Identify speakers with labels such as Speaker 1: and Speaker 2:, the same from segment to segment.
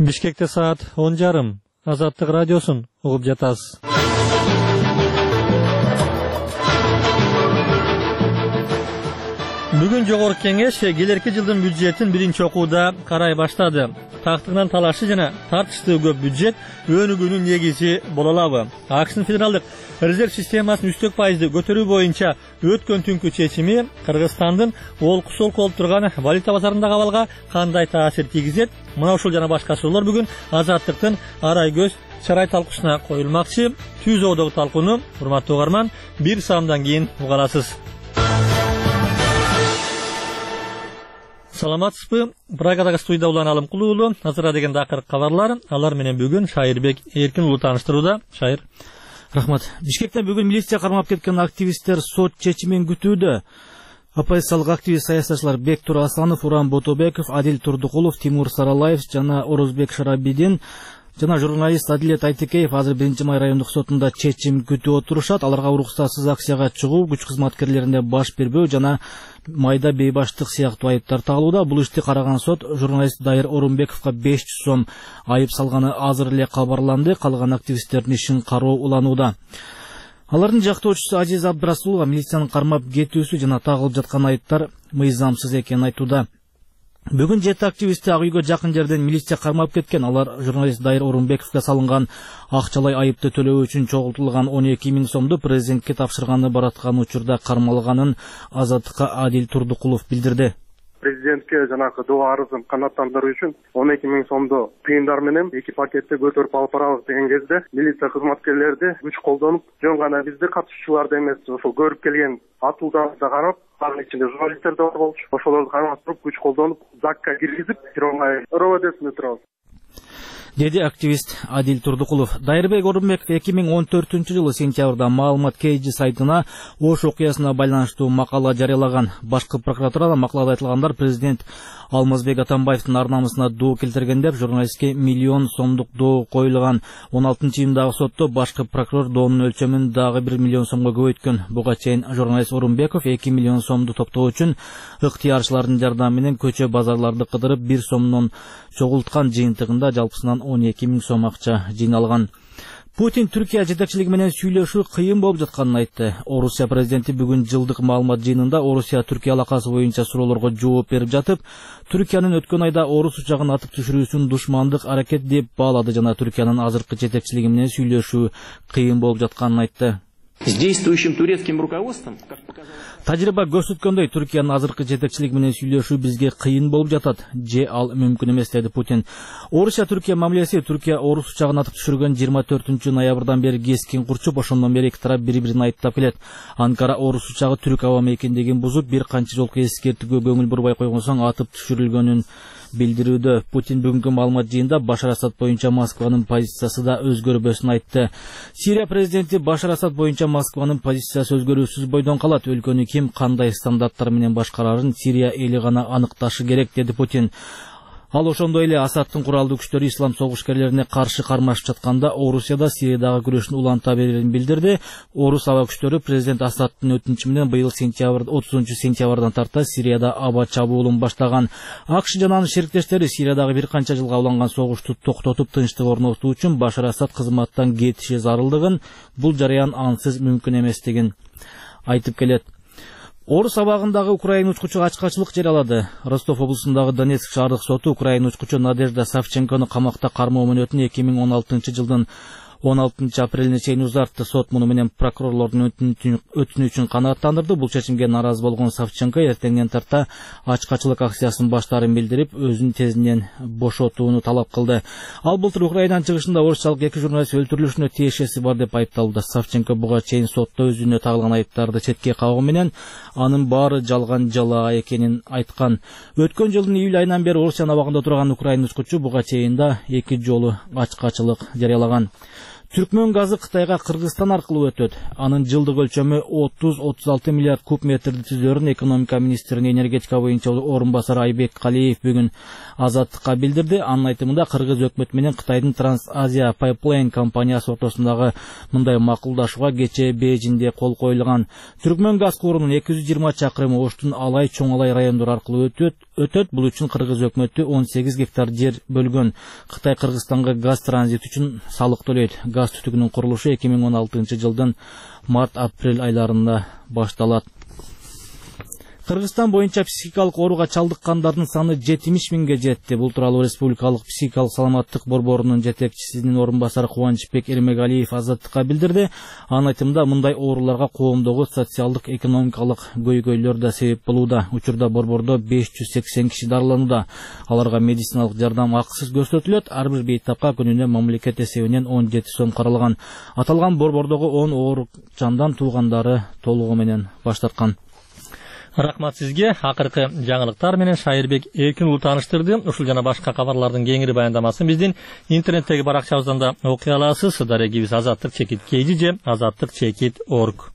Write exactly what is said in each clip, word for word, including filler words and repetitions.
Speaker 1: Бишкекте саат он жарым. Азаттык радиосун угуп жатасыз. Бүгүн жогорку кеңеш келерки жылдын бюджетин биринчи окууда карай баштады. Тактыгынан талашы жана тартыштуу көп бюджет өнүгүүнүн негизи боло алабы? АКШнын федералдык резерв системасын үстөк пайызды көтөрүү боюнча өткөн түнкү чечими Кыргызстандын олку-солку болуп турган валюта базарындагы абалга кандай таасир тийгизет? Мына ушул жана башка суроолор бүгүн Азаттыктын арай көз чарай талкуусуна коюлмакчы. Түз оодогу талкууну, урматтуу угарман, бир саамдан кийин уга аласыз. Саламатсызбы? Прагадагы студияда Улан Алымкулуу уулу. Азыр деген акыркы кабарлар. Алар менен бүгүн Шайырбек Эркин уулу тааныштырууда. Шайыр.
Speaker 2: Рахмат. Бишкектен бүгүн милиция кармап кеткен активисттер сот чечимин күтүүдө. Оппозициялык активист саясатчылар Бектур Асанов, Уран Ботобеков, Адил Турдукулов, Тимур Саралаев жана Орозбек Шарабидин жана журналист Адилет Айтекеев азыр биринчи май райондук сотунда чечим күтүп отурушат. Аларга уруксатсыз акцияга чыгуу, күч кызматкерлерине баш бербөө жана майда бейбаштык сыяктуу айыптар тагылууда. Бул ишти караган сот журналист Дайыр Орунбековго беш жүз сом айып салганы азыр эле кабарланды. Калган активисттердин ишин кароо уланууда. Алардын жактоочусу Азиз Абдрасулова милициянын кармап кетүүсү жана тагылып жаткан айыптар мыйзамсыз экенин айтууда. Бүгүн жети активистти ак үйгө жакын жерден милиция кармап кеткен. Алар журналист Дайыр Орунбековго салынган акчалай айыпты төлөө үчүн чогултулган он эки миң сомду президентке тапшырганы бараткан учурда кармалганын Азаттыкка Адил Турдукулов билдирди.
Speaker 3: Президентке жанагы доо арызын канааттандыруу үчүн он эки миң сомду тыйындар менен эки пакетте көтөрүп алып барабыз деген кезде милиция кызматкерлери күч колдонуп, жөн гана бизди катышуучуларды эмес, ошол көрүп келген атуулдарды карап, анын ичинде журналисттер да бар болчу. Ошолорду карап туруп күч колдонуп, закка киргизип, бир РОВДсине турабыз.
Speaker 2: Деди активист Адил Турдукулов. Дайырбек Орунбеков эки миң он төртүнчү жылы сентябрда Маалымат Кейджи сайтына Ош окуясына байланыштуу макала жарыялаган. Башкы прокуратурада макалада айтылгандар президент Алмазбек Атамбаевдин ар намысына доо келтирген деп журналистке миллион сомдук доо коюлган. он алтынчы июндагы сотто башкы прокурор доонун өлчөмүн дагы бир миллион сомго көбөйткөн. Буга чейин журналист Орунбеков эки миллион сомду топтоо үчүн ыктыярчылардын жардамы менен көчө базарларды кыдырып бир сомдон чогулткан, жыйынтыгында жалпысынан он эки миң сом акча жыйналган. Путин Түркия жетекчилиги менен сүйлөшүү кыйын болуп жатканын айтты. Орусия президенти бүгүн жылдык маалымат жыйынында Орусия-Түркия алакасы боюнча суроолорго жооп берип жатып, Түркиянын өткөн айда орус учагын атып түшүрүүсүн душмандык аракет деп баалады жана Түркиянын азыркы жетекчилиги менен сүйлөшүү кыйын болуп жатканын айтты.
Speaker 4: С действующим турецким руководством, как показало...
Speaker 2: Тажрыйба көрсөткөндөй, Түркиянын азыркы жетекчилиги менен сүйлөшүү бизге кыйын болуп жатат. Же ал мүмкүн эмес, деди Путин. Орусия-Түркия мамилеси Түркия орус учагын атып түшүргөн жыйырма төртүнчү ноябрдан бери кескин курчуп, ошондон бери эки тарап бири-бирин айыптап келет. Анкара орус учагы түрк аба мекендигин бузуп, бир канча жолку эскертүүгө көңүл бурбай койгон соң атып түшүрүлгөнүн билдирүүдө. Путин бүгүнкү маалымат жыйында Башар Асад боюнча Москванын позициясы да өзгөрбөсүн айтты. Сирия президенти Башар Асад боюнча Москванын позициясы өзгөрүүсүз бойдон калат. Өлкөнү ким кандай стандарттар менен башкарарын Сирия эли гана аныкташы керек, деди Путин. Ал ошондой эле Асадтын куралдуу күчтөрү ислам согушкерлерине каршы кармашып жатканда Орусияда Сириядагы күрөштүн уланта берерин билдирди. Орус аба күчтөрү президент Асадтын өтүнүчү менен быйыл сентябрь отузунчу сентябрдан тарта Сирияда аба чабуулун баштаган. АКШ жана анын шериктештери Сириядагы бир канча жылга уланган согушту токтотуп тынчтык орнотуу үчүн Башар Асад кызматтан кетиши зарылдыгын, бул жарыян ансыз мүмкүн эместигин айтып келет. Орус абагындагы украин учкучу ачкачылык жарыялады. Ростов облусундагы Донецк шаардык соту украин учкучу Надежда Савченкону камакта кармоо мөөнөтүн эки миң он алтынчы жылдын он алтынчы апрелине чейин узартты. Сот муну менен прокурорлордун өтүнүчүн канааттандырды. Бул чечимге нааразы болгон Савченко эртеңден тарта ачкачылык акциясынын баштаарын билдирип, өзүн тезинен бошотууну талап кылды. Ал былтыр Украинадан чыгышында орусчалык эки журналист өлтүрүлүшүнө тиешеси бар деп айыпталды. Савченко буга чейин сотто өзүнө тагылган айыптарды четке кагуу менен анын баары жалган жалаа экенин айткан. Өткөн жылдын июль айынан бери Орусиянын абагында турган украин учкучу буга чейин да эки жолу ачкачылык жарыялаган. Түркмөн газы Кытайга Кыргызстан аркылуу өтөт. Анын жылдык өлчөмү отуз отуз алты миллиард куб метрди түзөрүн экономика министринин энергетика боюнча орун басары Айбек Калиев бүгүн Азаттыкка билдирди. Анын айтымында Кыргыз өкмөтү менен Кытайдын Trans-Asia Pipeline компаниясы ортосундагы мындай макулдашууга кечээ Бейжиңде кол коюлган. Түркмөн газ курунун эки жүз жыйырма чакырымы Оштун Алай, Чоң Алай райондору аркылуу өтөт. Өтөт. Бул үчүн Кыргыз өкмөтү он сегиз гектар жер бөлгөн. Кытай Кыргызстанга газ транзит үчүн салык төлөйт. Газ түтүгүнүн курулушу эки миң он алтынчы жылдын март-апрель айларында башталат. Кыргызстан боюнча психикалык ооруга чалдыккандардын саны жетимиш миңге жетти. Бул тууралуу Республикалык психикалык саламаттык борборунун жетекчисинин орун басары Кубанычбек Эрмегалиев Азаттыкка билдирди. Анын айтымында мындай ооруларга коомдогу социалдык экономикалык көйгөйлөр да себеп болууда. Учурда борбордо беш жүз сексен киши дарыланууда. Аларга медициналык жардам акысыз көрсөтүлөт. Ар бир бейтапка күнүнө мамлекет эсебинен он жети сом каралган. Аталган борбордогу он оорукчандан туугандары толугу менен баш тарткан.
Speaker 1: Рахмат сизге. Акыркы жаңылыктар менен Шайырбек Эркин уулу тааныштырды. Ушул жана башка кабарлардын кеңири баяндамасын биздин интернеттеги баракчабыздан да окуй аласыз. Дарегибиз азаттык чекит kg же азаттык чекит точка орг.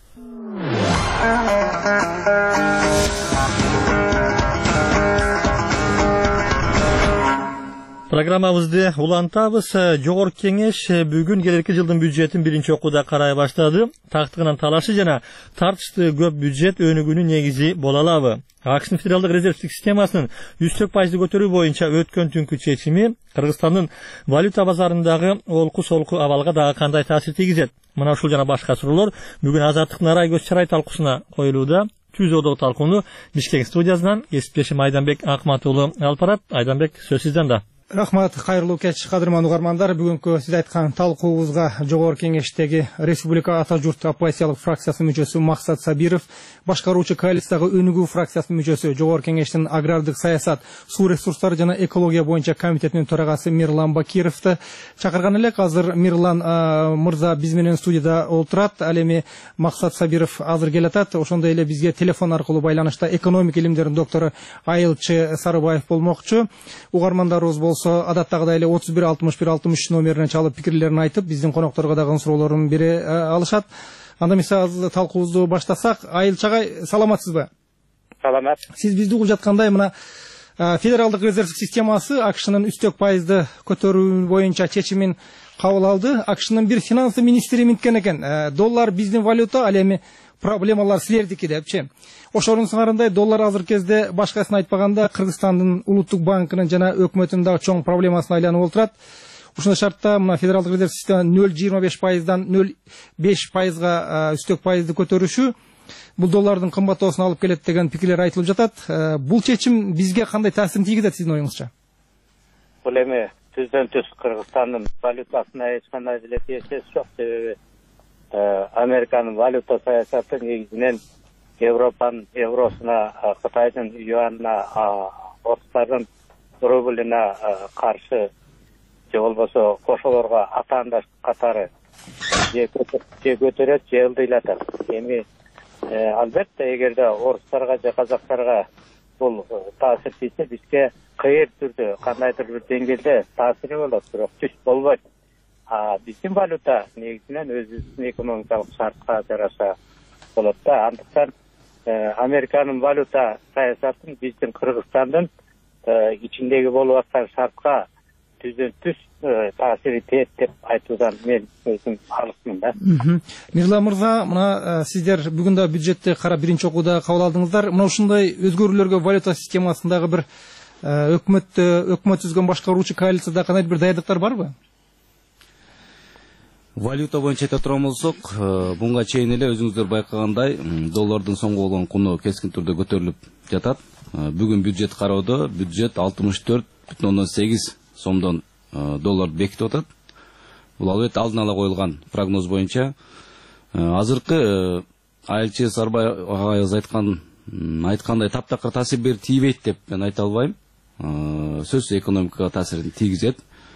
Speaker 1: Программабызды улантабыз. Жогорку кеңеш бүгүн келерки жылдын бюджетин биринчи окууда карай баштады. Тактыгынан талашы жана тартыштуу көп бюджет өнүгүүнүн негизи боло алабы? АКШнын федералдык резервдик системасынын үстөк пайызды көтөрүү боюнча өткөн түнкү чечими Кыргызстандын валюта базарындагы олку-солку абалга дагы кандай таасир тийгизет? Мына ушул жана башка суроолор бүгүн Азаттыктын арай көз чарай талкуусуна коюлууда. Түз одо талкууну Бишкек студиясынан кесиптешим Айданбек Акмат уулу алып барат. Айданбек, сөз сизден да.
Speaker 5: Рахмат, кайрылуу кеч, кадырман угармандар. Бүгүнкү сиз айткан талкуубузга Жогорку кеңештеги Республика Ата журт оппозициялык фракциясынын мүчөсү Максат Сабиров, башкаруучу коалициядагы өнүгүү фракциясынын мүчөсү Жогорку кеңештин агрардык саясат, суу ресурстары жана экология боюнча комитетинин төрагасы Мирлан Бакировду чакырган элек. Азыр Мирлан мырза биз менен студияда отурат. Ал эми Максат Сабиров азыр келатат. Ошондой эле бизге телефон аркылуу байланышта экономика илимдеринин доктору Айылчы Сарыбаев болмокчу. Угармандарыбыз болсо адаттагыдай эле отуз бир алтымыш бир алтымыш үч номерине чалып пикирлерин айтып, биздин конокторго дагы суроолорун бере алышат. Анда мисалы талкуубузду баштасак, Айылчы агай, саламатсызбы?
Speaker 6: Саламат.
Speaker 5: Сиз бизди угуп жаткандай, мына федералдык резервдик системасы АКШнын үстөк пайызды көтөрүү боюнча чечимин кабыл алды. АКШнын бир финанс министри мынткен экен. Доллар биздин валюта, ал эми проблемалар силердики депчи. Ошонун сыңарындай доллар азыр кезде башкасын айтпаганда Кыргызстандын улуттук банкынын жана өкмөтүнүн дагы чоң проблемасына айланып отурат. Ушундай шартта мына федералдык резерв система нөл жыйырма беш пайыздан нөл беш пайызга үстөк пайызды көтөрүшү бул доллардын кымбаттоосуна алып келет деген пикирлер айтылып жатат. Бул чечим бизге кандай таасирин тийгизет сиздин оюңузча?
Speaker 6: Бул эми түздөн түз Кыргызстандын валютасына эч кандай деле тиешеси жок. Себеби Американын валюта саясаты негизинен Европанын евросуна, Кытайдын юанына, орустардын рублуна каршы же болбосо кошолорго атаандаш катары же көтөрөт, же ылдыйлатат. Эми албетте эгерде орустарга же казактарга бул таасир тийсе, бизге кыйыр түрдө кандайдыр бир деңгээлде таасири болот, бирок түз болбойт. А биздин валюта негизинен өзүбүздүн экономикалык шартка жараша болот да. Андыктан Американын валюта саясатын биздин Кыргызстандын ичиндеги болуп аткан шартка түздөн түз таасири тиет деп айтуудан мен өзүм алысмын да.
Speaker 5: Мирлан мырза, мына сиздер бүгүн да бюджетти карап биринчи окууда кабыл алдыңыздар. Мына ушундай өзгөрүүлөргө валюта системасындагы бир өкмөттө өкмөт түзгөн башкаруучу коалицияда кандайдыр бир даярдыктар барбы?
Speaker 7: Валюта боюнча айта турган болсок, буга чейин эле өзүңүздөр байкагандай, доллардын сомго болгон куну кескин түрдө көтөрүлүп жатат. Бүгүн бюджет кароодо бюджет алтымыш төрт бүтүн ондон сегиз сомдон долларды бекитип атат. Бул албетте алдын ала коюлган прогноз боюнча. Азыркы Айылчы Сарыбаев агайыбыз айткан айткандай таптакыр таасир бер тийбейт деп мен айта албайм. Сөзсүз экономикага таасирин тийгизет.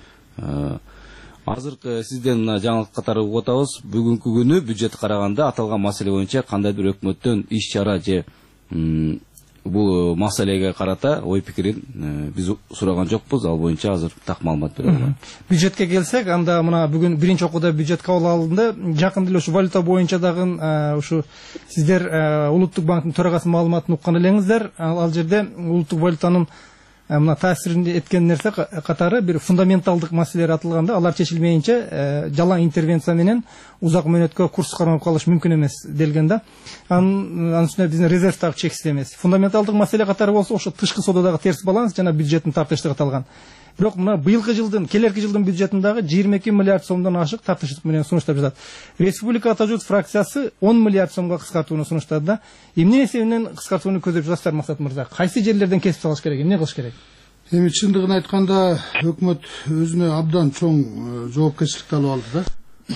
Speaker 7: Азыркы сизден жаңылык катары угуп атабыз. Бүгүнкү күнү бюджет караганда аталган маселе боюнча кандайдыр өкмөттөн иш чара же бул маселеге карата ой пикирин биз сураган жокпуз, ал боюнча азыр так маалымат бере албайм.
Speaker 5: Бюджетке келсек, анда мына бүгүн биринчи окууда бюджет кабыл алынды. Жакында эле ушу валюта боюнча дагы ушу сиздер Улуттук банктын төрагасы маалыматын уккан элеңиздер. Ал жерде улуттук валютанын мына таасирин эткен нерсе катары бир фундаменталдык маселелер атылганда, алар чечилмейинче жалаң интервенция менен узак мөөнөткө курс кармап калыш мүмкүн эмес делген да. Анын үстүнө биздин резерв дагы чексиз эмес. Фундаменталдык маселе катары болсо ошо тышкы соодадагы терс баланс жана бюджеттин тартыштыгы аталган. Бирок мына быйылкы жылдын, келерки жылдын бюджетиндагы жыйырма эки миллиард сомдон ашык тартыштык менен сунуштап жатат. Республика Ата журт фракциясы он миллиард сомго кыскартууну сунуштады да. Эмне эсебинен кыскартууну көздөп жатасыздар, Максат мырза? Кайсы жерлерден кесип салыш керек, эмне кылыш керек?
Speaker 8: Эми чындыгын айтканда, өкмөт өзүнө абдан чоң жоопкерчиликти алып алды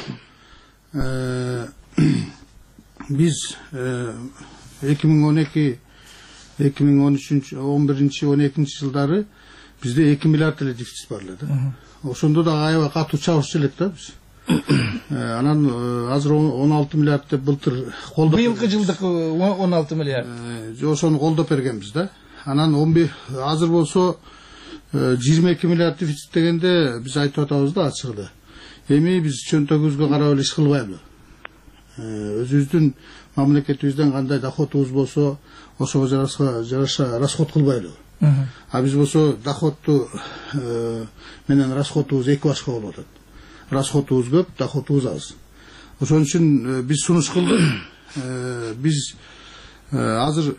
Speaker 8: да. Биз эки миң он эки, эки миң он үч, он биринчи, он экинчи жылдары бизде эки миллиард эле дефицит бар эле да. Ошондо да аябай катуу чабышчу элек да биз. Анан азыр он алты миллиард деп былтыр колдоп.
Speaker 5: Быйылкы жылдык он алты миллиард.
Speaker 8: Ошону колдоп бергенбиз да. Анан азыр болсо жыйырма эки миллиард дефицит дегенде биз айтып атабыз да ачык эле. Эми биз чөнтөгүбүзгө карап эле иш кылбайлы. Өзүбүздүн мамлекетибизден кандай доходубуз болсо, ошого жараша расход кылбайлы. А биз болсо доходту менен расходубуз эки башка болуп атат. Расходубуз көп, доходубуз аз. Ошон үчүн биз сунуш кылдык. Биз азыр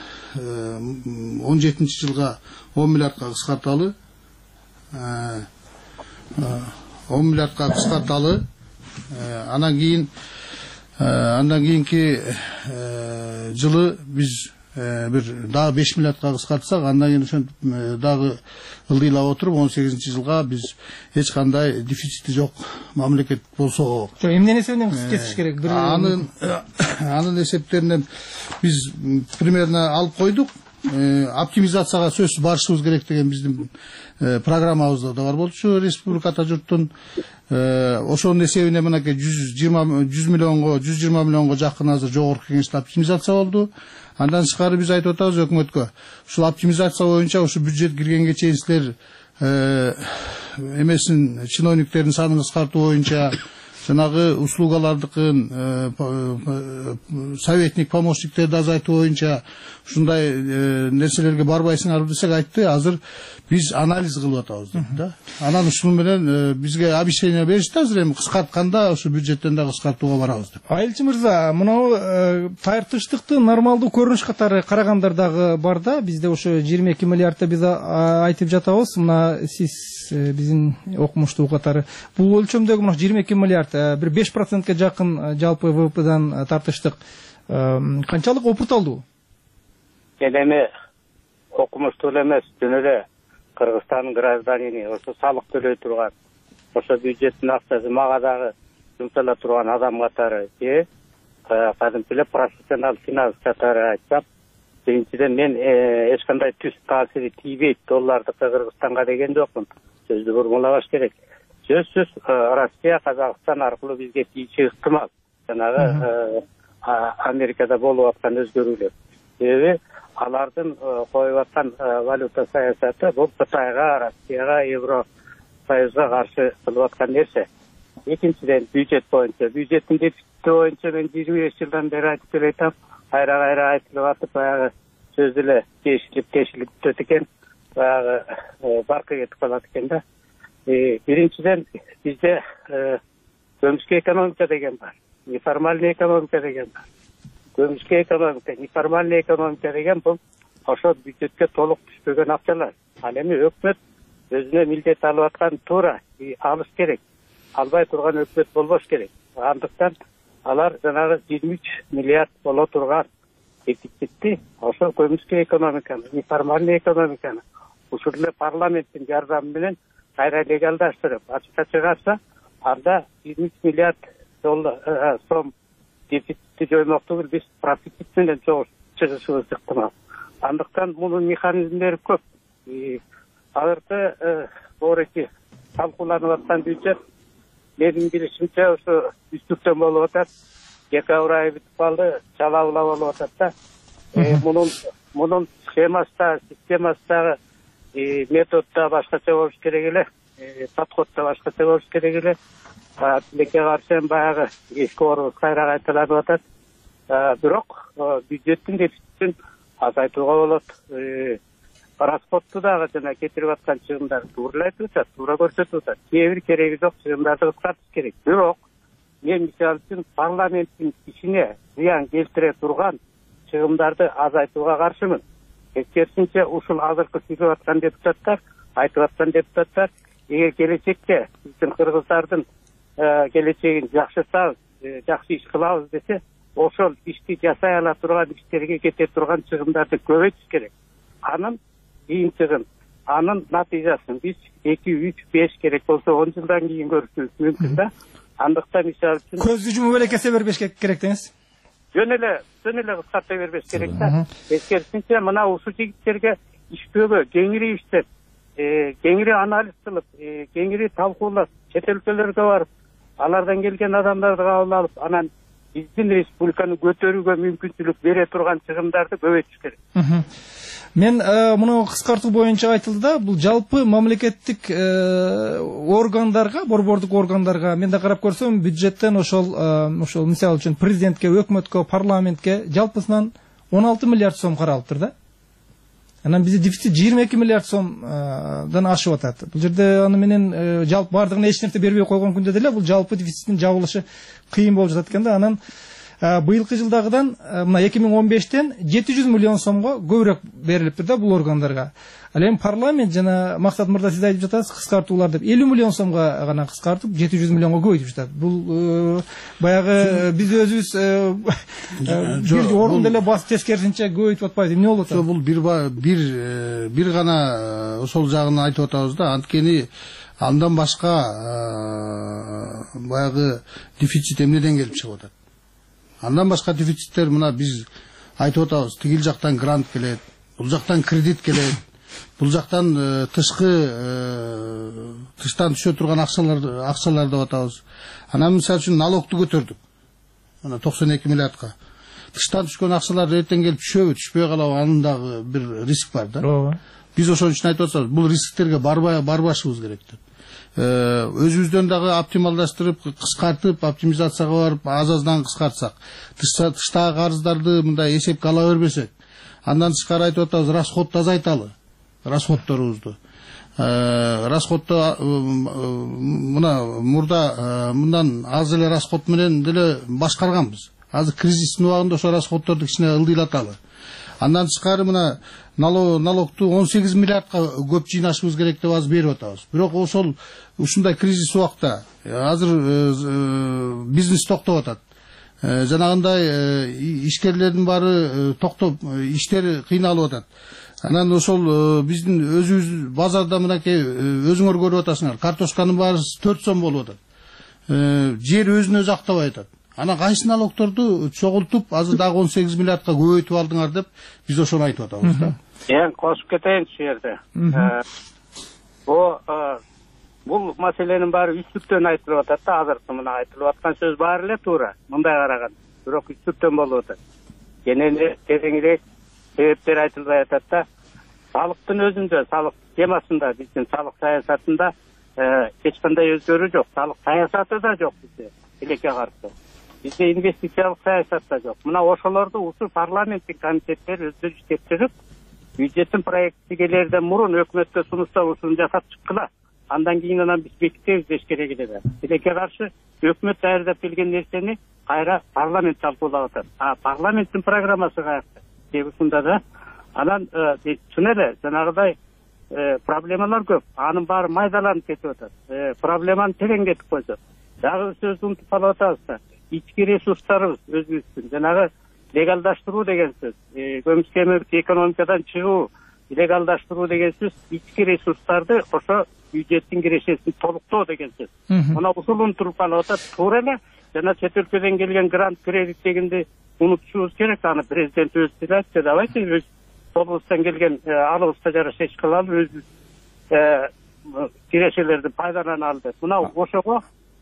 Speaker 8: он жетинчи жылга он миллиардка кыскарталы. он миллиардка кыскарталы. Анан кийин андан кийинки жылы биз бир дагы беш миллиардка кыскартсак, андан кийин ошентип дагы ылдыйлап отуруп он сегизинчи жылга биз эч кандай дефицити жок мамлекет болсо.
Speaker 5: Жок, эмне эсебинен кесиш керек?
Speaker 8: Анын анын эсептеринен биз примерно алып койдук. Оптимизацияга сөзсүз барышыбыз керек деген биздин программабызда да бар болчу. Республика Ата журттун ошонун эсебине мынакей жүз жыйырма миллионго, жүз жыйырма миллионго жакын азыр жогорку кеңеште оптимизация болду. Андан тышкары биз айтып атабыз өкмөткө, ушул оптимизация боюнча ушу бюджет киргенге чейин силер эмесин чиновниктердин санын кыскартуу боюнча жанагы услугалардыкын советник, помощниктерди азайтуу боюнча ушундай нерселерге барбайсыңарбы десек, айтты, азыр биз анализ кылып атабыз деп да. Анан ушуну менен бизге обещание беришти, азыр эми кыскартканда ушу бюджеттен да кыскартууга барабыз деп.
Speaker 5: Айылчы мырза, мынау тартыштыкты нормалдуу көрүнүш катары карагандар дагы бар да. Бизде ошо жыйырма эки миллиардты биз айтып жатабыз. Мына сиз биздин окумуштуу катары бул өлчөмдөгү мына жыйырма эки миллиард бир беш процентке жакын жалпы ВВПдан тартыштык канчалык опут алдуу?
Speaker 6: Эми окумуштуу эмес, жөн эле Кыргызстандын гражданини, ошо салык төлөй турган, ошо бюджеттин акчасы мага дагы жумшала турган адам катары же кадимки эле профессионал финанс катары айтсак, биринчиден мен эч кандай түз таасири тийбейт доллардыкы Кыргызстанга деген жокмун. Сөздү бурмалабаш керек. Сөзсүз Россия, Казакстан аркылуу бизге тийиши ыктымал. Жанагы Америкада болуп аткан өзгөрүүлөр. Себеби алардын коюп аткан валюта саясаты бул Кытайга, Россияга, Евросоюзга каршы кылып аткан нерсе. Экинчиден бюджет боюнча, бюджеттин дефицити боюнча мен жыйырма беш жылдан бери айтып келатам. Кайра-кайра айтылып атып, баягы сөз эле тешилип, тешилип өтөт экен. Баягы баркы кетип калат экен да. Биринчиден бизде көмүскө экономика деген бар. Неформальный экономика деген бар. Көмүскө экономика, неформальный экономика деген бул ошо бюджетке толук түшпөгөн акчалар. Ал эми өкмөт өзүнө милдет алып аткан туура алыш керек. Албай турган өкмөт болбош керек. Андыктан алар жанагы жыйырма үч миллиард боло турган дефицитти ошо көмүскө экономиканы, неформальный экономиканы ушул эле парламенттин жардамы менен кайра легалдаштырып, ачыкка чыгарса, анда жыйырма үч миллиард сом дефицитти жоймокту биз профицит менен чыгышыбыз ыктымал. Андыктан мунун механизмдери көп. Азыркы оречи талкууланып аткан бюджет менин билишимче ошо үстүктөн болуп атат. Декабрь айы бүтүп калды, чалабыла болуп атат да. Мунун мунун схемасы да, системасы дагы, метод да башкача болуш керек эле, подход да башкача болуш керек эле. Тилекке каршы баягы эски орус кайра кайталанып атат. Бирок бюджеттин дефицитин азайтууга болот. Расходду дагы жана кетирип аткан чыгымдарды туура айтып атат, туура көрсөтүп атат. Кээ бир кереги жок чыгымдарды кыскартыш керек. Бирок мен мисалы үчүн парламенттин ишине зыян келтире турган чыгымдарды азайтууга каршымын. Тескерисинче ушул азыркы сүйлөп аткан депутаттар, айтып аткан депутаттар, эгер келечекте биздин кыргыздардын келечегин жакшыртабыз, жакшы иш кылабыз десе, ошол ишти жасай ала турган иштерге кете турган чыгымдарды көбөйтүш керек. Анын жыйынтыгын, анын натыйжасын биз эки, үч, беш керек болсо он жылдан кийин көрүшүбүз мүмкүн да. Андыктан мисалы үчүн
Speaker 5: көздү жумуп эле кесе бербеш керек деңиз.
Speaker 6: Жөн эле, жөн эле кыскарта бербеш керек да. Эскерисинче мына ушул жигиттерге иштөөгө кеңири иштеп, кеңири анализ кылып, кеңири талкуулап, чет өлкөлөргө барып, алардан келген адамдарды кабыл алып, анан биздин республиканы көтөрүүгө мүмкүнчүлүк бере турган чыгымдарды көбөйтүш керек.
Speaker 5: Мен муну кыскартуу боюнча айтылды да, бул жалпы мамлекеттик органдарга, борбордук органдарга мен да карап көрсөм, бюджеттен ошол ошол мисалы үчүн президентке, өкмөткө, парламентке жалпысынан он алты миллиард сом каралыптыр да. Анан бизде дефицит жыйырма эки миллиард сомдон ашып атат. Бул жерде аны менен жалпы бардыгына эч нерсе бербей койгон күндө деле бул жалпы дефициттин жабылышы кыйын болуп жатат экен да. Анан быйылкы жылдагыдан мына эки миң он бештен жети жүз миллион сомго көбүрөөк берилиптир да бул органдарга. Ал эми парламент жана Максат мырза сиз айтып жатасыз кыскартуулар деп элүү миллион сомго гана кыскартып жети жүз миллионго көбөйтүп жатат. Бул баягы биз өзүбүз бир орун деле басып тескерисинче көбөйтүп атпайбы, эмне болуп атат?
Speaker 8: Бул бир бир бир гана ошол жагын айтып атабыз да, анткени андан башка баягы дефицит эмнеден келип чыгып атат? Андан башка дефициттер мына биз айтып атабыз, тигил жактан грант келет, бул жактан кредит келет, бул жактан тышкы тыштан түшө турган акчалар акчалар деп атабыз. Анан мисалы үчүн налогду көтөрдүк. Мына токсон эки миллиардка. Тыштан түшкөн акчалар эртең келип түшөбү, түшпөй калабы, анын дагы бир риск бар да. Ооба. Биз ошон үчүн айтып атабыз, бул рисктерге барбай барбашыбыз керек деп. Өзүбүздөн дагы оптималдаштырып, кыскартып, оптимизацияга барып, аз-аздан кыскартсак, тыштагы карыздарды мындай эсепке ала бербесек, андан тышкары айтып атабыз, расходду азайталы, расходторубузду. Расходду мына мурда мындан аз эле расход менен деле башкарганбыз. Азыр кризистин убагында ошо расходторду кичине ылдыйлаталы. Андан тышкары мына налогду он сегиз миллиардка көп жыйнашыбыз керек деп азыр берип атабыз. Бирок ошол ушундай кризис убакта азыр бизнес токтоп атат. Жанагындай ишкерлердин баары токтоп, иштери кыйналып атат. Анан ошол биздин өзүбүз базарда мынакей өзүңөр көрүп атасыңар, картошканын баары төрт сом болуп атат. Жер өзүнө өзү актабай атат. Анан кайсы налогторду чогултуп, азыр дагы он сегиз миллиардка көбөйтүп алдыңар деп биз ошону айтып атабыз да.
Speaker 6: Эң кошуп кетейин ушул жерде. Бул маселенин баары үстүктөн айтылып атат да, азыркы мына айтылып аткан сөз баары эле туура, мындай караган. Бирок үстүктөн болуп атат. Кененирээк себептер айтылбай атат да. Салыктын өзүндө, салык темасында, биздин салык саясатында эч кандай өзгөрүү жок. Салык саясаты да жок бизде, тилекке каршы. Бизде инвестициялык саясат да жок. Мына ошолорду ушул парламенттик комитеттер өздөрү иштеп чыгып, бюджеттин проектигелерден мурун өкмөткө сунуштап ушуну жасап чыккыла. Андан кийин анан биз бекитебиз деш керек эле да. Тилекке каршы өкмөт даярдап келген нерсени кайра парламент талкуулап атат. А парламенттин программасы каякта? Ушунда да. Анан чын эле жанагыдай проблемалар көп. Анын баары майдаланып кетип атат. Проблеманы тереңдетип койсок, дагы сөздү унутуп калып атабыз да. Ички ресурстарыбыз өзүбүздүн жанагы легалдаштыруу деген сөз, көмүскемир экономикадан чыгуу, легалдаштыруу деген сөз, ички ресурстарды ошо бюджеттин кирешесин толуктоо деген сөз. Мына ушул унутулуп калып атат. Туура эле жана чет өлкөдөн келген грант кредит дегенди унутушубуз керек. Аны президент өзү деле айтты, давайте өз колубуздан келген алыбызга жараша иш кылалы, өзүбүз кирешелерди пайдаланалы деп. Мына ошого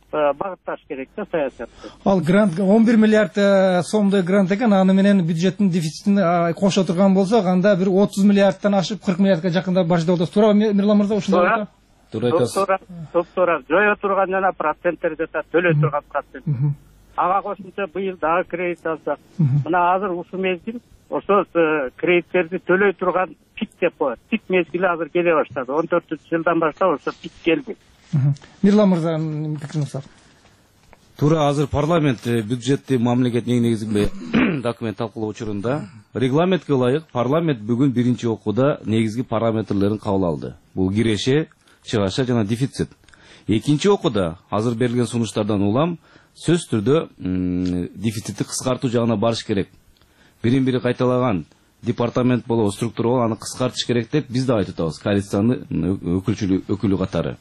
Speaker 6: багытташ керек да саясатты.
Speaker 5: Ал грант он бир миллиард сомдой грант экен, аны менен бюджеттин дефицитин кошо турган болсок, анда бир отуз миллиардтан ашып кырк миллиардка жакында баждап атат. Туура Мирлан мырза ушундай?
Speaker 7: Туура айтасыз.
Speaker 6: Топтора жое турган жана проценттер жатат, төлөй турган процент. Ага кошумча быйыл дагы кредит алсак, мына азыр ушул мезгил ошо кредиттерди төлөй турган пик деп коет. Пик мезгили азыр келе баштады. он төртүнчү жылдан баштап ошо пик келди.
Speaker 5: Мирлан мырза пикирин сор.
Speaker 7: Туура азыр парламент бюджетти мамлекет негизинде документ талкуулоо учурунда регламентке ылайык парламент бүгүн биринчи окууда негизги параметрлерин кабыл алды. Бул киреше, чыгаша жана дефицит. Экинчи окууда азыр берилген сунуштардан улам сөз түрдө дефицитти кыскартуу жагына барыш керек. Бирин бири кайталаган департамент болобу, структура болобу, аны кыскартыш керек деп биз да айтып атабыз, коалициянын өкүлү катары.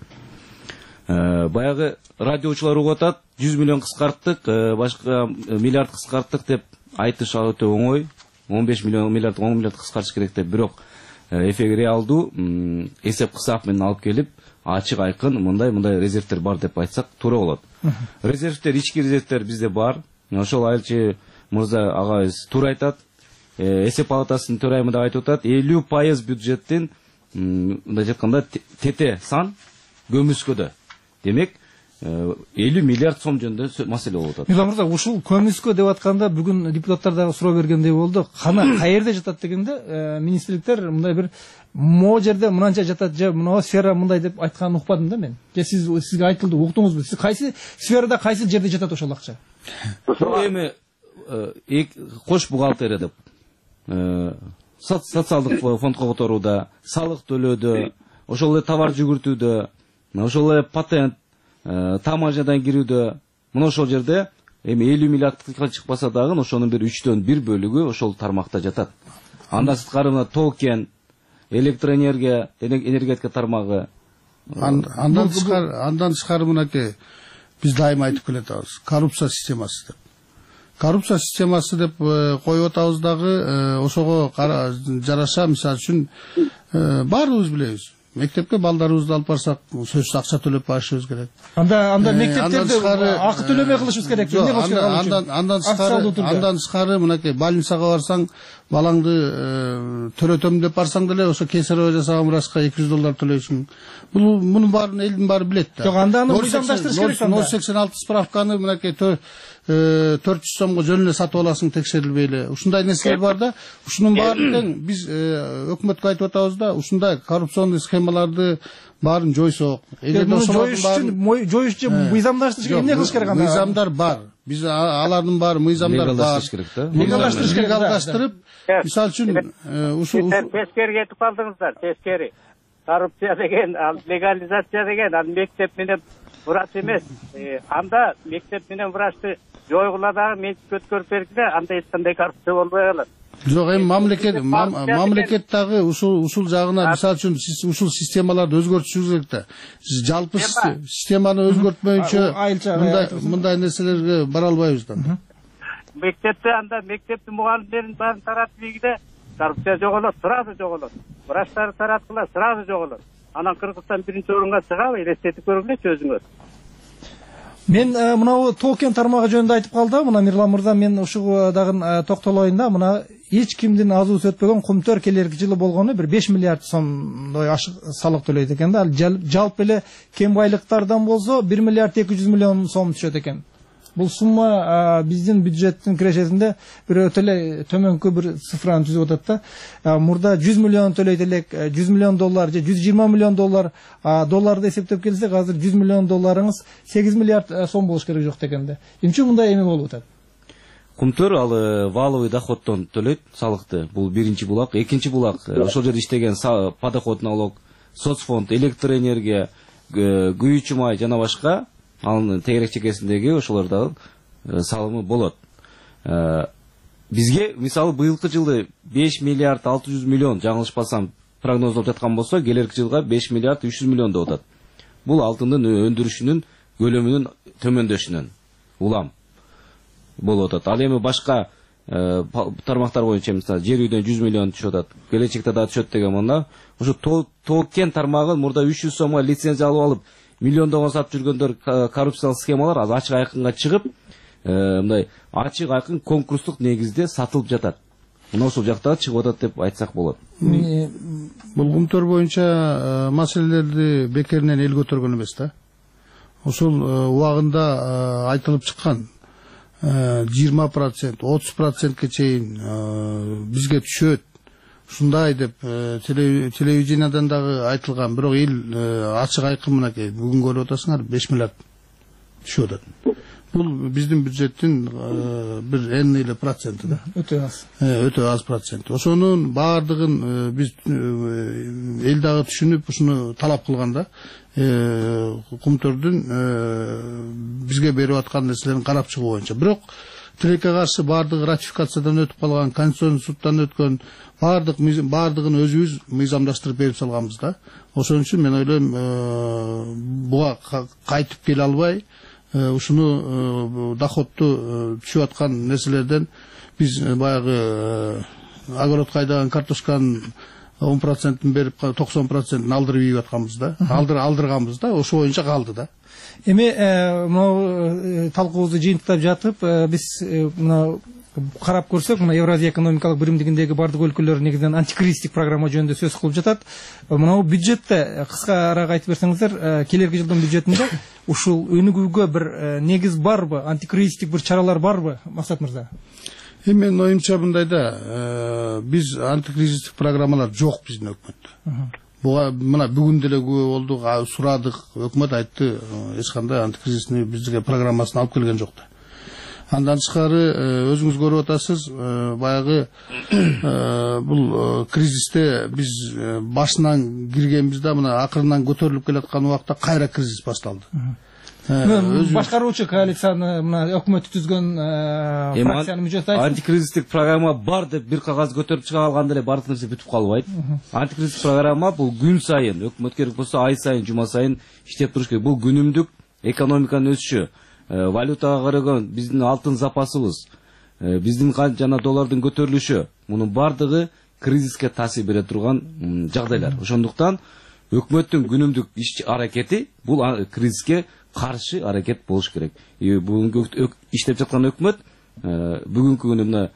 Speaker 7: Баягы радиочулар угуп атат, жүз миллион кыскарттык, башка миллиард кыскарттык деп айтыш өтө оңой. он беш миллион миллиард, он миллиард кыскартыш керек деп, бирок эфеги реалдуу эсеп кысап менен алып келип, ачык айкын мындай мындай резервтер бар деп айтсак туура болот. Резервтер, ички резервтер бизде бар. Ошол Айылчы мырза агайыбыз туура айтат. Эсеп палатасынын төрайымы да айтып атат, элүү пайыз бюджеттин мындай айтканда тете сан көмүскөдө. Демек, элүү миллиард сом жөнүндө маселе болуп атат.
Speaker 5: Мирлан мырза, ушул көмүскө деп атканда бүгүн депутаттар дагы суроо бергендей болду. Кана каерде жатат дегенде, министрликтер мындай бир мо жерде мынанча жатат же мына сфера мындай деп айтканын укпадым да мен. Же сиз сизге айтылды, уктуңузбу? Сиз кайсы сферада, кайсы жерде жатат ошол акча?
Speaker 7: Эми кош бухгалтерия деп социалдык фондко которууда, салык төлөөдө, ошол эле товар жүгүртүүдө, ошол эле патент, таможнядан кирүүдө, мына ошол жерде эми элүү миллиардка чыкпаса дагы ошонун бир үчтөн бир бөлүгү ошол тармакта жатат. Андан сырткары мына токен, электроэнергия, энергетика тармагы.
Speaker 8: Андан тышкары, андан тышкары мынакей биз дайыма айтып келатабыз. Коррупция системасы деп. Коррупция системасы деп коюп атабыз дагы, ошого жараша, мисалы үчүн баарыбыз билебиз. Мектепке балдарыбызды алып барсак, сөзсүз акча төлөп барышыбыз керек.
Speaker 5: Анда анда мектептерде акы төлөмөй кылышыбыз керек.
Speaker 8: Андан андан тышкары, андан тышкары мынакей больницага барсаң, балаңды төрөтөм деп барсаң деле, ошо кесарево жасаган врачка эки жүз доллар төлөйсүң. Бул мунун баарын элдин баары билет да.
Speaker 5: Жок, анда аны мыйзамдаштырыш керек анда.
Speaker 8: ноль сексен алты справканы мынакей төрт жүз сомго жөн эле сатып аласың текшерилбей эле. Ушундай нерселер бар да. Ушунун баарын тең биз өкмөткө айтып атабыз да, ушундай коррупционный схемаларды баарын жойсок.
Speaker 5: Эгер жоюш үчүн жоюш үчүн мыйзамдаштырыш эмне кылыш керек анда?
Speaker 8: Мыйзамдар бар. Биз алардын баары мыйзамдар бар. Легалдаштырыш керек. Легалдаштырып, мисалы үчүн ушул
Speaker 6: тескери кетип калдыңыздар, тескери. Коррупция деген, легализация деген, ал мектеп менен врач эмес. Анда мектеп менен врачты жойгула дагы менчик өткөрүп бергиле, анда эч кандай коррупция болбой калат.
Speaker 8: Жок, эми мамлекет мамлекет дагы ушул ушул жагына мисалы үчүн ушул системаларды өзгөртүшүбүз керек да. Жалпы системаны өзгөртмөйүнчө мындай мындай нерселерге бара албайбыз да.
Speaker 6: Мектепте анда мектептин мугалимдерин баарын таратып ийгиде коррупция жоголот, сразу жоголот. Врачтарды тараткыла, сразу жоголот. Анан Кыргызстан биринчи орунга чыгабы, элестетип көргүлөчү өзүңөр.
Speaker 5: Мен мынау токен тармагы жөнүндө айтып калды. Мына Мирлан мырза, мен ушуга дагы токтолоюн да. Мына эч кимдин азуусу өтпөгөн Кумтөр келерки жылы болгону бир беш миллиард сомдой ашык салык төлөйт экен да. Ал жалпы эле кем байлыктардан болсо бир миллиард эки жүз миллион сом түшөт экен. Бул сумма биздин бюджеттин кирешесинде бир өтө эле төмөнкү бир цифраны түзүп атат да. Мурда жүз миллион төлөйт элек, жүз миллион доллар же жүз жыйырма миллион доллар долларды эсептеп келсек, азыр жүз миллион долларыңыз сегиз миллиард сом болуш керек жок дегенде. Эмче мындай эме болуп атат?
Speaker 7: Кумтөр ал валовый доходтон төлөйт салыкты. Бул биринчи булак, экинчи булак ошол жерде иштеген подоход налог, соцфонд, электроэнергия, күйүүчү май жана башка анын тегерек чекесиндеги ошолордо салымы болот. Бизге мисалы быйылкы жылы беш миллиард алты жүз миллион жаңылышпасам прогноздоп жаткан болсо, келерки жылга беш миллиард үч жүз миллион деп атат. Бул алтындын өндүрүшүнүн көлөмүнүн төмөндөшүнөн улам болуп атат. Ал эми башка тармактар боюнча мисалы жер үйдөн жүз миллион түшүп атат. Келечекте да түшөт деген мында. Ошо токен тармагын мурда үч жүз сомго лицензия алып алып миллиондогон сатып жүргөндөр коррупциялык схемалар азыр ачык айкынга чыгып, мындай ачык айкын конкурстук негизде сатылып жатат. Мына ушул жакта чыгып атат деп айтсак болот.
Speaker 8: Бул кумтөр боюнча маселелерди бекеринен эл көтөргөн эмес да. Ушул убагында айтылып чыккан жыйырма процент, отуз процентке чейин бизге түшөт. Ушундай деп телевидениядан дагы айтылган, бирок эл ачык айкын мынакей бүгүн көрүп атасыңар беш миллиард түшүп атат. Бул биздин бюджеттин бир энный эле проценти да.
Speaker 5: Өтө аз.
Speaker 8: Өтө аз процент. Ошонун баардыгын биз эл дагы түшүнүп ушуну талап кылганда, кумтөрдүн бизге берип аткан нерселерин карап чыгуу боюнча. Бирок тилекке каршы баардыгы ратификациядан өтүп калган, конституцион суттан өткөн баардык баардыгын өзүбүз мыйзамдаштырып берип салганбыз да. Ошон үчүн мен ойлойм, буга кайтып келе албай, ушуну доходту түшүп аткан нерселерден биз баягы огородко айдаган картошканын он процентин берип, токсон процентин алдырып ийип атканбыз да. Алдырганбыз да, ошо боюнча калды да.
Speaker 5: Эми могу талкуубузду жыйынтыктап жатып, биз мына карап көрсөк, мына Евразия экономикалык биримдигиндеги бардык өлкөлөр негизинен антикризистик программа жөнүндө сөз кылып жатат. Мына бюджетте кыскараак айтып берсеңиздер, келерки жылдын бюджетинде ушул өнүгүүгө бир негиз барбы, антикризистик бир чаралар барбы, Максат мырза?
Speaker 8: Эми менин оюмча мындай да, биз антикризистик программалар жок биздин өкмөттө. Буга мына бүгүн деле күбө болдук, сурадык, өкмөт айтты, эч кандай антикризистик бизге программасын алып келген жок да. Андан тышкары өзүңүз көрүп атасыз, баягы бул кризисте биз башынан киргенбиз да, мына акырынан көтөрүлүп келаткан убакта кайра кризис башталды.
Speaker 5: Башкаруучу коалицияны мына өкмөт түзгөн фракциянын мүчөсү айтты.
Speaker 7: Антикризистик программа бар деп бир кагаз көтөрүп чыга алганда эле бардык нерсе бүтүп калбайт. Антикризистик программа бул күн сайын, өкмөт керек болсо ай сайын, жума сайын иштеп туруш керек. Бул күнүмдүк экономиканын өсүшү, валютага караган биздин алтын запасыбыз, биздин жана доллардын көтөрүлүшү, мунун бардыгы кризиске таасир бере турган жагдайлар. Ошондуктан өкмөттүн күнүмдүк иш аракети бул кризиске каршы аракет болуш керек. Бүгүнкү иштеп жаткан өкмөт бүгүнкү күнү мына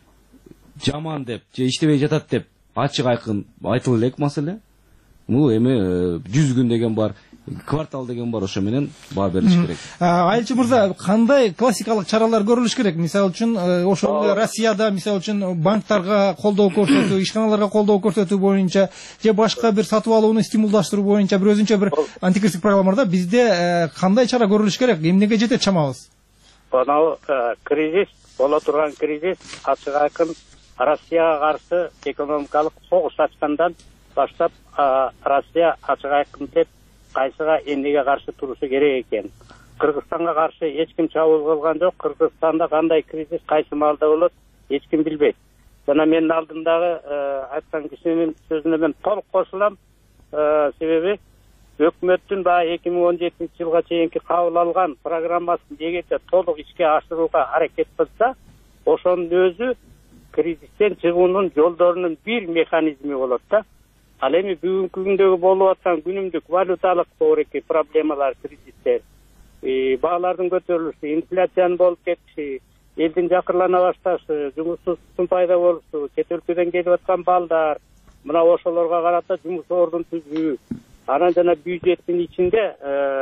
Speaker 7: жаман деп же иштебей жатат деп ачык айкын айтылы элек маселе. Бул эми жүз күн деген бар, квартал деген бар, ошо менен баа берилиш керек.
Speaker 5: Айылчы мырза, кандай классикалык чаралар көрүлүш керек? Мисалы үчүн, ошол Россияда мисалы үчүн банктарга колдоо көрсөтүү, ишканаларга колдоо көрсөтүү боюнча же башка бир сатып алууну стимулдаштыруу боюнча бир өзүнчө бир антикризистик программаларда бизде кандай чара көрүлүш керек? Эмнеге жетет чамабыз?
Speaker 6: Анау кризис, боло турган кризис ачык айкын Россияга каршы экономикалык согуш ачкандан баштап Россия ачык айкын деп кайсыга эмнеге каршы турушу керек экен. Кыргызстанга каршы эч ким чабуул кылган жок. Кыргызстанда кандай кризис кайсы маалда болот, эч ким билбейт. Жана менин алдымдагы айткан кишинин сөзүнө мен толук кошулам. Себеби өкмөттүн баягы эки миң он жетинчи жылга чейинки кабыл алган программасын эгерде толук ишке ашырууга аракет кылса, ошонун өзү кризистен чыгуунун жолдорунун бир механизми болот да. Ал эми бүгүнкү күндөгү болуп аткан күнүмдүк валюталык тоореки проблемалар, кризистер, баалардын көтөрүлүшү, инфляциянын болуп кетиши, элдин жакырлана башташы, жумушсуздуктун пайда болушу, чет өлкөдөн келип аткан балдар, мына ошолорго карата жумуш ордун түзүү, анан жана бюджеттин ичинде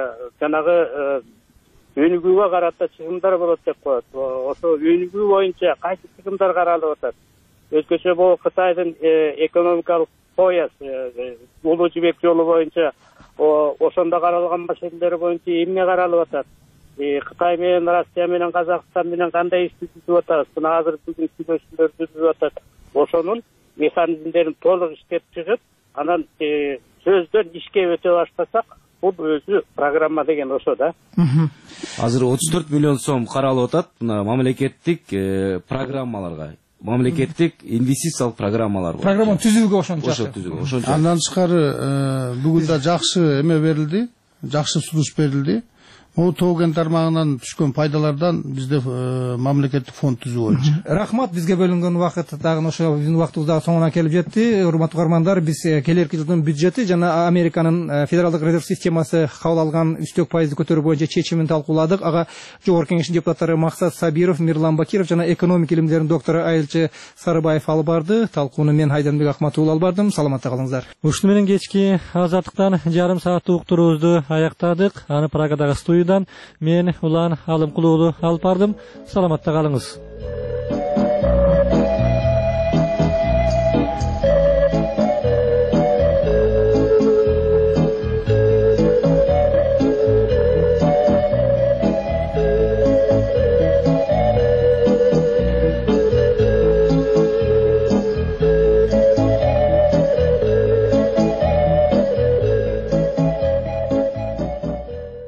Speaker 6: жанагы өнүгүүгө карата чыгымдар болот деп коет. Ошо өнүгүү боюнча кайсы чыгымдар каралып атат? Өзгөчө бул Кытайдын экономикалык пояс, улуу жибек жолу боюнча ошондо каралган маселелер боюнча эмне каралып атат? Кытай менен, Россия менен, Казакстан менен кандай иш түзүп атабыз? Мына азыр бүгүн сүйлөшүүлөр түзүп атат. Ошонун механизмдерин толук иштеп чыгып, анан сөздөн ишке өтө баштасак, бул өзү программа деген ошо да.
Speaker 7: Азыр отуз төрт миллион сом каралып атат мына мамлекеттик программаларга. Мамлекеттик инвестициялык программалар бар.
Speaker 5: Программа түзүүгө ошончо.
Speaker 7: Ошо түзүүгө.
Speaker 8: Андан тышкары бүгүн да жакшы эме берилди, жакшы сунуш берилди. Ол тоо кен тармагынан түшкөн пайдалардан бизде мамлекеттик фонд түзүү боюнча.
Speaker 5: Рахмат, бизге бөлүнгөн убакыт дагы ошо биздин убактыбыз дагы соңуна келип жетти. Урматтуу угармандар, биз келерки жылдын бюджети жана Американын федералдык резерв системасы кабыл алган үстөк пайызды көтөрүү боюнча чечимин талкууладык. Ага Жогорку Кеңештин депутаттары Максат Сабиров, Мирлан Бакиров жана экономика илимдеринин доктору Айылчы Сарыбаев алып барды. Талкууну мен Айданбек Акматов алып бардым. Саламатта калыңыздар.
Speaker 1: Ушуну менен кечки азаттыктан жарым сааттык уктуруубузду аяктадык. Аны Прагадагы студиядан мен Улан Алымкулуулу алып бардым. Саламатта калыңыз.